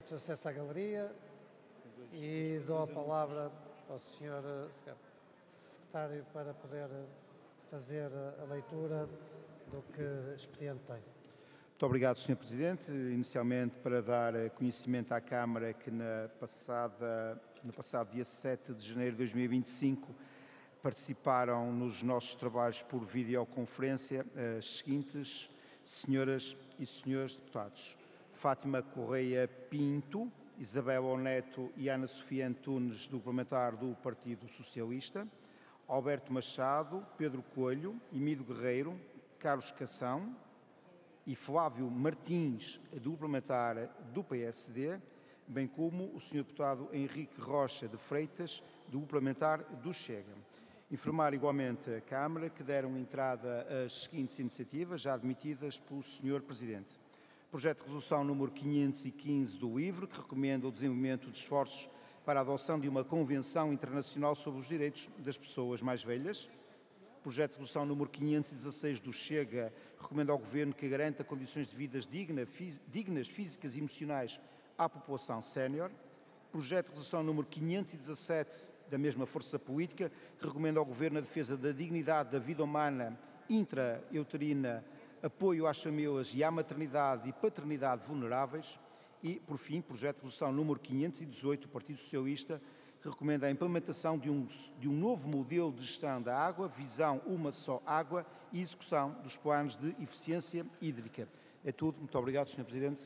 acesso à galeria e dou a palavra ao Sr. Secretário para poder fazer a leitura do que expediente tem. Muito obrigado, Sr. Presidente. Inicialmente, para dar conhecimento à Câmara que no passado dia 7 de janeiro de 2025 participaram nos nossos trabalhos por videoconferência as seguintes senhoras e senhores deputados: Fátima Correia Pinto, Isabel Oneto e Ana Sofia Antunes, do parlamentar do Partido Socialista, Alberto Machado, Pedro Coelho, Emido Guerreiro, Carlos Cação e Flávio Martins, do parlamentar do PSD, bem como o Sr. deputado Henrique Rocha de Freitas, do parlamentar do Chega. Informar igualmente a Câmara que deram entrada às seguintes iniciativas, já admitidas pelo Sr. Presidente. Projeto de resolução número 515 do LIVRE, que recomenda o desenvolvimento de esforços para a adoção de uma Convenção Internacional sobre os Direitos das Pessoas Mais Velhas. Projeto de resolução número 516 do Chega, recomenda ao Governo que garanta condições de vida dignas, físicas e emocionais à população sénior. Projeto de resolução número 517 da mesma força política, que recomenda ao Governo a defesa da dignidade da vida humana intrauterina, apoio às famílias e à maternidade e paternidade vulneráveis. E, por fim, projeto de resolução número 518 do Partido Socialista, que recomenda a implementação de um novo modelo de gestão da água, visão uma só água e execução dos planos de eficiência hídrica. É tudo. Muito obrigado, Sr. Presidente.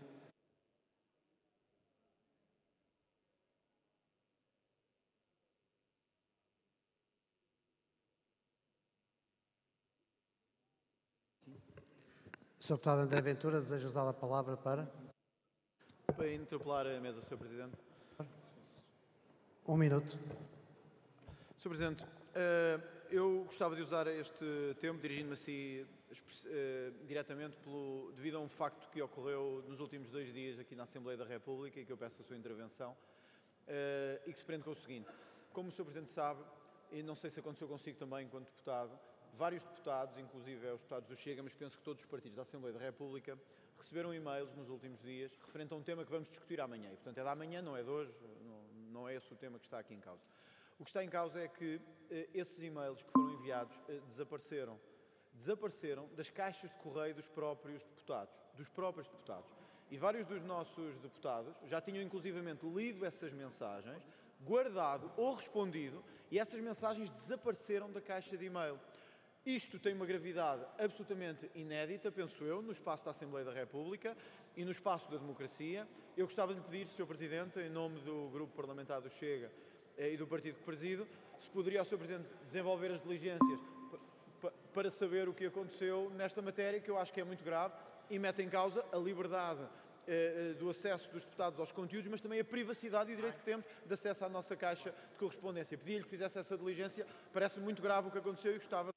Sr. Deputado André Ventura, deseja usar a palavra para? Para interpelar a mesa, Sr. Presidente. 1 minuto. Sr. Presidente, eu gostava de usar este tempo, dirigindo-me a si diretamente, devido a um facto que ocorreu nos últimos 2 dias aqui na Assembleia da República e que eu peço a sua intervenção, e que se prende com o seguinte. Como o Sr. Presidente sabe, e não sei se aconteceu consigo também enquanto deputado, vários deputados, inclusive os deputados do Chega, mas penso que todos os partidos da Assembleia da República, receberam e-mails nos últimos dias referente a um tema que vamos discutir amanhã. E, portanto, é de amanhã, não é de hoje, não é esse o tema que está aqui em causa. O que está em causa é que esses e-mails que foram enviados desapareceram das caixas de correio dos próprios deputados. E vários dos nossos deputados já tinham inclusivamente lido essas mensagens, guardado ou respondido, e essas mensagens desapareceram da caixa de e-mail. Isto tem uma gravidade absolutamente inédita, penso eu, no espaço da Assembleia da República e no espaço da democracia. Eu gostava de lhe pedir, Sr. Presidente, em nome do Grupo Parlamentar do Chega e do partido que presido, se poderia o Sr. Presidente desenvolver as diligências para saber o que aconteceu nesta matéria, que eu acho que é muito grave e mete em causa a liberdade do acesso dos deputados aos conteúdos, mas também a privacidade e o direito que temos de acesso à nossa caixa de correspondência. Pedi-lhe que fizesse essa diligência, parece muito grave o que aconteceu e gostava...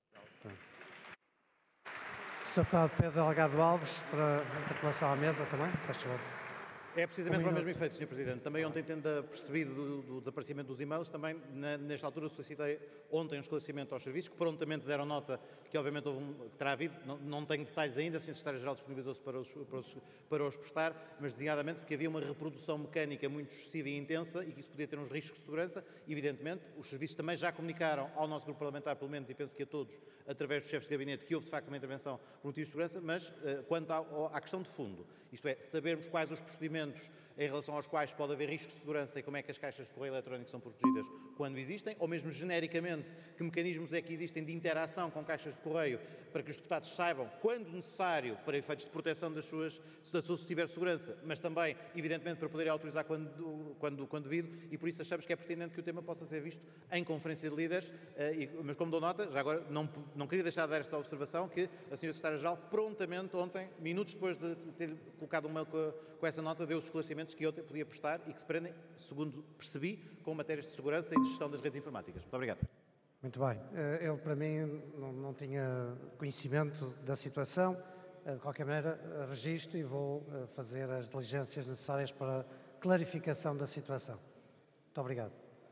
Sr. Deputado Pedro Delgado Alves, para a interpelação à mesa também, faz favor. É precisamente para o mesmo efeito, Sr. Presidente. Também ontem, tendo percebido do desaparecimento dos e-mails, também nesta altura solicitei ontem um esclarecimento aos serviços, que prontamente deram nota que obviamente que terá havido, não tenho detalhes ainda, a Sr. Secretário-Geral disponibilizou-se para os prestar, mas designadamente porque havia uma reprodução mecânica muito excessiva e intensa e que isso podia ter uns riscos de segurança. Evidentemente, os serviços também já comunicaram ao nosso grupo parlamentar, pelo menos, e penso que a todos, através dos chefes de gabinete, que houve de facto uma intervenção por motivos de segurança, mas quanto à questão de fundo, isto é, sabermos quais os procedimentos em relação aos quais pode haver riscos de segurança e como é que as caixas de correio eletrónico são protegidas quando existem, ou mesmo genericamente que mecanismos é que existem de interação com caixas de correio para que os deputados saibam, quando necessário, para efeitos de proteção da sua cibersegurança, mas também, evidentemente, para poderem autorizar quando devido, e por isso achamos que é pertinente que o tema possa ser visto em conferência de líderes, mas como dou nota, já agora não queria deixar de dar esta observação, que a Sra. Secretária-Geral prontamente ontem, minutos depois de ter colocado um mail com essa nota, deu os esclarecimentos que eu podia prestar e que se prendem, segundo percebi, com matérias de segurança e de gestão das redes informáticas. Muito obrigado. Muito bem. Eu, para mim, não tinha conhecimento da situação. De qualquer maneira, registro e vou fazer as diligências necessárias para clarificação da situação. Muito obrigado.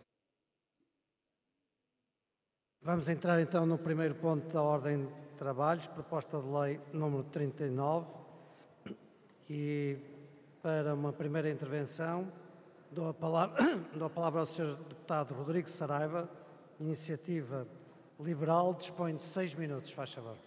Vamos entrar então no primeiro ponto da ordem de trabalhos, proposta de lei número 39, e para uma primeira intervenção. Dou a palavra ao Sr. Deputado Rodrigo Saraiva, Iniciativa Liberal, dispõe de 6 minutos, faz favor.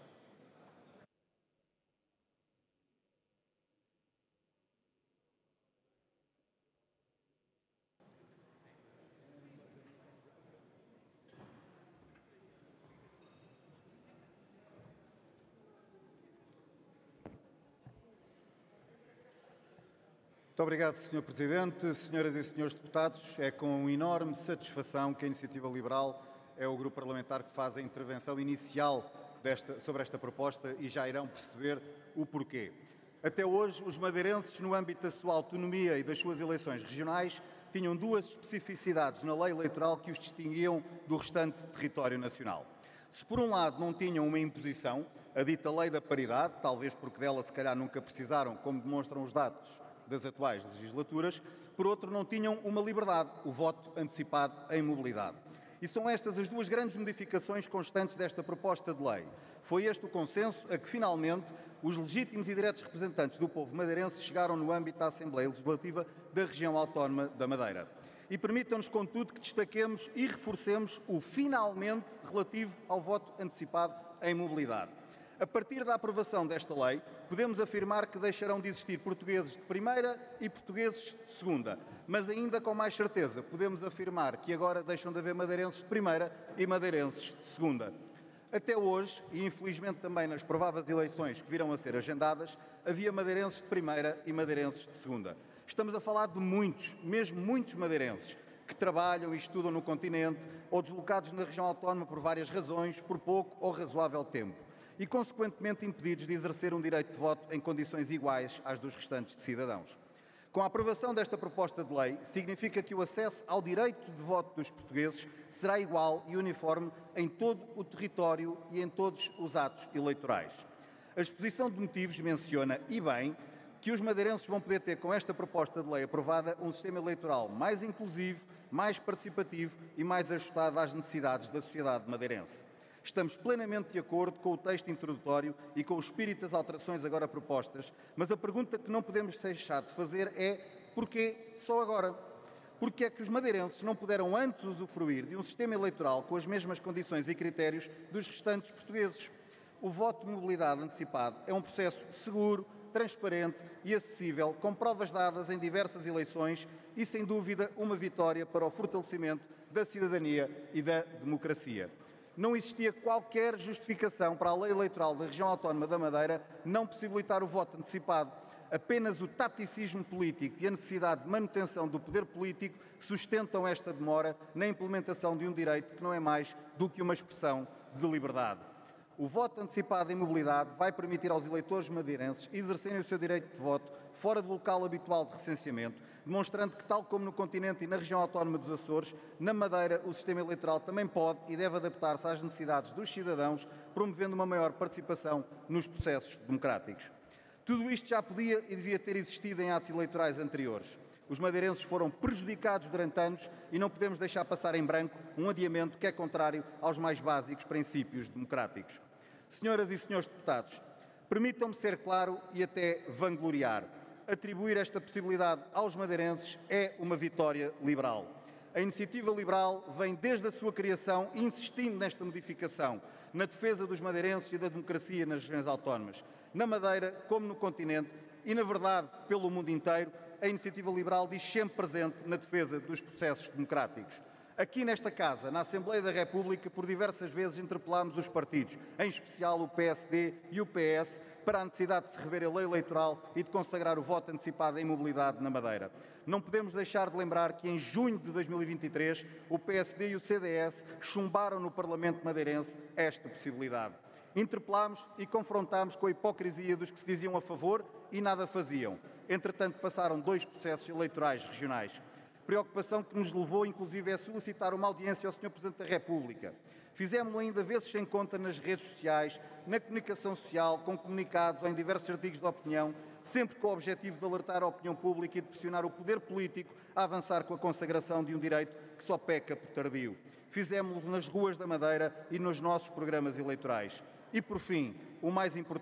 Muito obrigado, Sr. Presidente. Senhoras e senhores deputados, é com enorme satisfação que a Iniciativa Liberal é o grupo parlamentar que faz a intervenção inicial sobre esta proposta e já irão perceber o porquê. Até hoje, os madeirenses, no âmbito da sua autonomia e das suas eleições regionais, tinham duas especificidades na lei eleitoral que os distinguiam do restante território nacional. Se, por um lado, não tinham uma imposição, a dita lei da paridade, talvez porque dela se calhar nunca precisaram, como demonstram os dados das atuais legislaturas, por outro, não tinham uma liberdade, o voto antecipado em mobilidade. E são estas as duas grandes modificações constantes desta proposta de lei. Foi este o consenso a que, finalmente, os legítimos e diretos representantes do povo madeirense chegaram no âmbito da Assembleia Legislativa da região autónoma da Madeira. E permitam-nos, contudo, que destaquemos e reforcemos o finalmente relativo ao voto antecipado em mobilidade. A partir da aprovação desta lei, podemos afirmar que deixarão de existir portugueses de primeira e portugueses de segunda, mas ainda com mais certeza podemos afirmar que agora deixam de haver madeirenses de primeira e madeirenses de segunda. Até hoje, e infelizmente também nas prováveis eleições que virão a ser agendadas, havia madeirenses de primeira e madeirenses de segunda. Estamos a falar de muitos, mesmo muitos madeirenses, que trabalham e estudam no continente ou deslocados na região autónoma por várias razões, por pouco ou razoável tempo, e, consequentemente, impedidos de exercer um direito de voto em condições iguais às dos restantes cidadãos. Com a aprovação desta proposta de lei, significa que o acesso ao direito de voto dos portugueses será igual e uniforme em todo o território e em todos os atos eleitorais. A exposição de motivos menciona, e bem, que os madeirenses vão poder ter, com esta proposta de lei aprovada, um sistema eleitoral mais inclusivo, mais participativo e mais ajustado às necessidades da sociedade madeirense. Estamos plenamente de acordo com o texto introdutório e com o espírito das alterações agora propostas, mas a pergunta que não podemos deixar de fazer é: porquê só agora? Porque é que os madeirenses não puderam antes usufruir de um sistema eleitoral com as mesmas condições e critérios dos restantes portugueses? O voto de mobilidade antecipado é um processo seguro, transparente e acessível, com provas dadas em diversas eleições e, sem dúvida, uma vitória para o fortalecimento da cidadania e da democracia. Não existia qualquer justificação para a lei eleitoral da região autónoma da Madeira não possibilitar o voto antecipado. Apenas o taticismo político e a necessidade de manutenção do poder político sustentam esta demora na implementação de um direito que não é mais do que uma expressão de liberdade. O voto antecipado em mobilidade vai permitir aos eleitores madeirenses exercerem o seu direito de voto fora do local habitual de recenseamento, demonstrando que, tal como no continente e na região autónoma dos Açores, na Madeira o sistema eleitoral também pode e deve adaptar-se às necessidades dos cidadãos, promovendo uma maior participação nos processos democráticos. Tudo isto já podia e devia ter existido em atos eleitorais anteriores. Os madeirenses foram prejudicados durante anos e não podemos deixar passar em branco um adiamento que é contrário aos mais básicos princípios democráticos. Senhoras e senhores deputados, permitam-me ser claro e até vangloriar. Atribuir esta possibilidade aos madeirenses é uma vitória liberal. A Iniciativa Liberal vem desde a sua criação insistindo nesta modificação, na defesa dos madeirenses e da democracia nas regiões autónomas, na Madeira como no continente e, na verdade, pelo mundo inteiro. A Iniciativa Liberal diz sempre presente na defesa dos processos democráticos. Aqui nesta Casa, na Assembleia da República, por diversas vezes interpelámos os partidos, em especial o PSD e o PS, para a necessidade de se rever a lei eleitoral e de consagrar o voto antecipado em mobilidade na Madeira. Não podemos deixar de lembrar que em junho de 2023 o PSD e o CDS chumbaram no Parlamento madeirense esta possibilidade. Interpelámos e confrontámos com a hipocrisia dos que se diziam a favor e nada faziam. Entretanto, passaram 2 processos eleitorais regionais. Preocupação que nos levou, inclusive, a solicitar uma audiência ao Sr. Presidente da República. Fizemos-lo ainda vezes sem conta nas redes sociais, na comunicação social, com comunicados ou em diversos artigos de opinião, sempre com o objetivo de alertar a opinião pública e de pressionar o poder político a avançar com a consagração de um direito que só peca por tardio. Fizemos-lo nas ruas da Madeira e nos nossos programas eleitorais. E, por fim, o mais importante,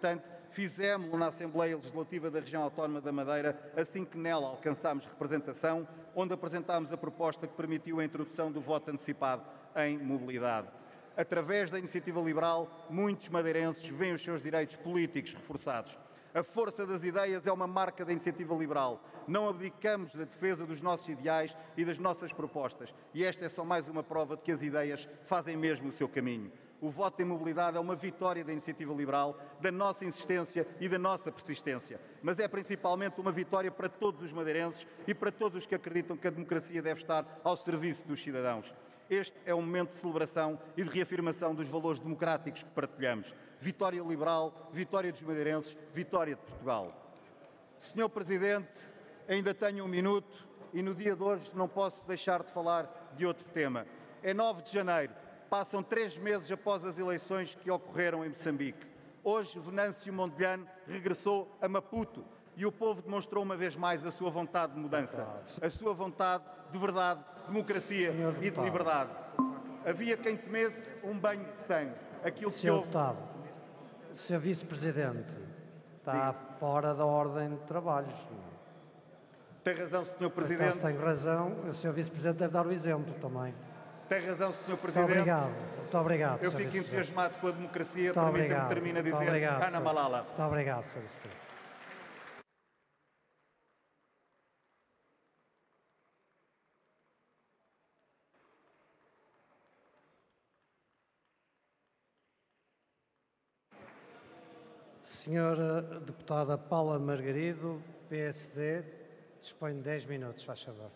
fizemos-lo na Assembleia Legislativa da Região Autónoma da Madeira, assim que nela alcançámos representação, onde apresentámos a proposta que permitiu a introdução do voto antecipado em mobilidade. Através da iniciativa liberal, muitos madeirenses veem os seus direitos políticos reforçados. A força das ideias é uma marca da iniciativa liberal. Não abdicamos da defesa dos nossos ideais e das nossas propostas. E esta é só mais uma prova de que as ideias fazem mesmo o seu caminho. O voto em mobilidade é uma vitória da iniciativa liberal, da nossa insistência e da nossa persistência. Mas é principalmente uma vitória para todos os madeirenses e para todos os que acreditam que a democracia deve estar ao serviço dos cidadãos. Este é um momento de celebração e de reafirmação dos valores democráticos que partilhamos. Vitória liberal, vitória dos madeirenses, vitória de Portugal. Senhor Presidente, ainda tenho um minuto e no dia de hoje não posso deixar de falar de outro tema. É 9 de janeiro, passam 3 meses após as eleições que ocorreram em Moçambique. Hoje, Venâncio Mondlane regressou a Maputo e o povo demonstrou uma vez mais a sua vontade de mudança, a sua vontade de verdade, democracia e de liberdade. Havia quem temesse um banho de sangue. Aquilo que houve... Sr. Vice-Presidente, está fora da ordem de trabalhos. Tem razão, Sr. Presidente. Acaso tem razão, o Sr. Vice-Presidente deve dar o exemplo também. Tem razão, Sr. Presidente. Muito obrigado. Eu fico entusiasmado com a democracia. Muito Permita-me terminar a dizer Ana Malala. Muito obrigado, Sr. Vice-Presidente. Senhora Deputada Paula Margarido, PSD, dispõe de 10 minutos, faz favor.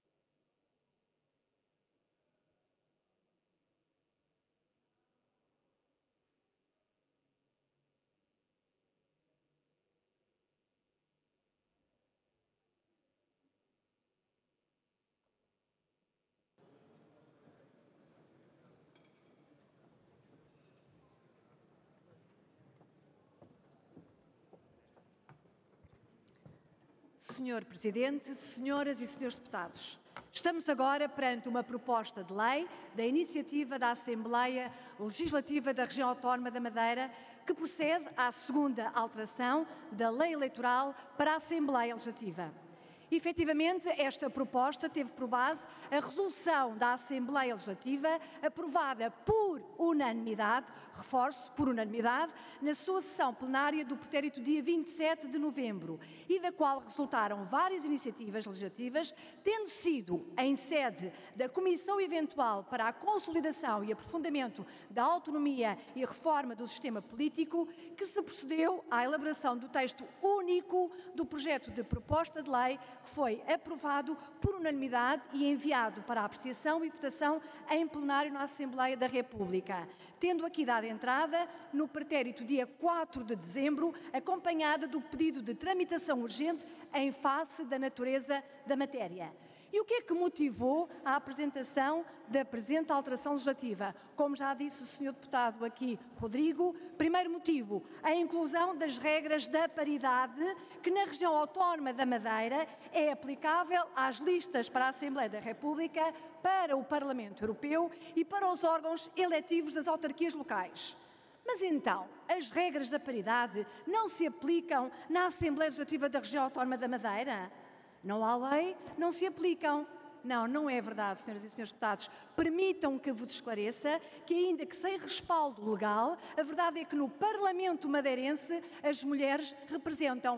Senhor Presidente, senhoras e senhores deputados, estamos agora perante uma proposta de lei da iniciativa da Assembleia Legislativa da Região Autónoma da Madeira que procede à segunda alteração da Lei Eleitoral para a Assembleia Legislativa. Efetivamente, esta proposta teve por base a resolução da Assembleia Legislativa aprovada por unanimidade, reforço, por unanimidade, na sua sessão plenária do pretérito dia 27 de novembro e da qual resultaram várias iniciativas legislativas, tendo sido em sede da Comissão Eventual para a Consolidação e Aprofundamento da Autonomia e Reforma do Sistema Político, que se procedeu à elaboração do texto único do projeto de proposta de lei que foi aprovado por unanimidade e enviado para apreciação e votação em plenário na Assembleia da República, tendo aqui dado entrada no pretérito dia 4 de dezembro, acompanhada do pedido de tramitação urgente em face da natureza da matéria. E o que é que motivou a apresentação da presente alteração legislativa? Como já disse o Sr. Deputado aqui, Rodrigo, primeiro motivo, a inclusão das regras da paridade que na região autónoma da Madeira é aplicável às listas para a Assembleia da República, para o Parlamento Europeu e para os órgãos eletivos das autarquias locais. Mas então, as regras da paridade não se aplicam na Assembleia Legislativa da Região Autónoma da Madeira? Não há lei, não se aplicam. Não, não é verdade, senhoras e senhores deputados. Permitam que vos esclareça que, ainda que sem respaldo legal, a verdade é que no Parlamento madeirense as mulheres representam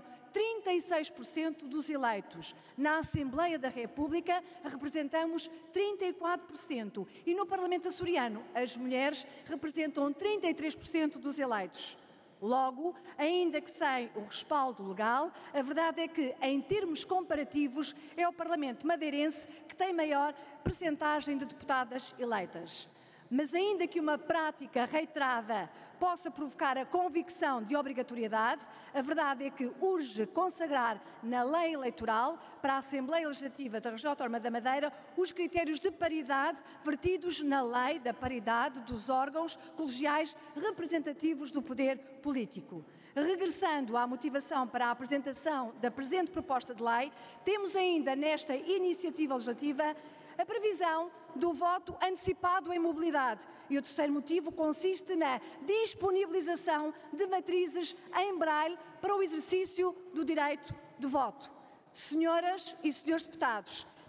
36% dos eleitos. Na Assembleia da República representamos 34%. E no Parlamento açoriano as mulheres representam 33% dos eleitos. Logo, ainda que sem o respaldo legal, a verdade é que, em termos comparativos, é o Parlamento madeirense que tem maior percentagem de deputadas eleitas. Mas ainda que uma prática reiterada possa provocar a convicção de obrigatoriedade, a verdade é que urge consagrar na lei eleitoral para a Assembleia Legislativa da Região Autónoma da Madeira os critérios de paridade vertidos na lei da paridade dos órgãos colegiais representativos do poder político. Regressando à motivação para a apresentação da presente proposta de lei, temos ainda nesta iniciativa legislativa a previsão do voto antecipado em mobilidade. E o terceiro motivo consiste na disponibilização de matrizes em braille para o exercício do direito de voto. Senhoras e senhores deputados,